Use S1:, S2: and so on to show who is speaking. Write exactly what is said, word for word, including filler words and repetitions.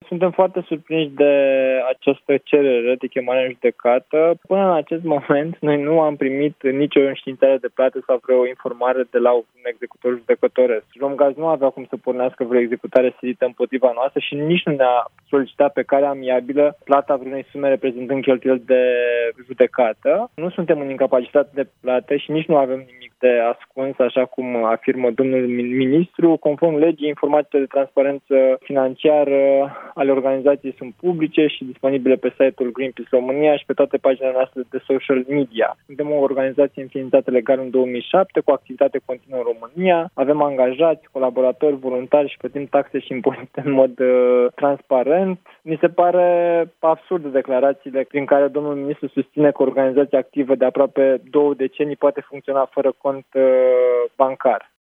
S1: Suntem foarte surprinși de această cerere de chemare în judecată. Până în acest moment, noi nu am primit nicio înștiințare de plată sau vreo informare de la un executor judecătoresc. Romgaz nu avea cum să pornească vreo executare silită împotriva noastră și nici nu ne-a solicitat pe calea amiabilă plata vreunei sume reprezentând cheltuieli de judecată. Nu suntem în incapacitate de plată și nici nu avem nimic de ascuns, așa cum afirmă domnul ministru. Conform legii, informațiile de transparență financiară ale organizației sunt publice și disponibile pe site-ul Greenpeace România și pe toate paginile noastre de social media. Suntem o organizație înființată legal în două mii șapte, cu activitate continuă în România. Avem angajați, colaboratori, voluntari și plătim taxe și impozite în mod uh, transparent. Mi se pare absurd declarațiile prin care domnul ministru susține că o organizație activă de aproape două decenii poate funcționa fără cont uh, bancar.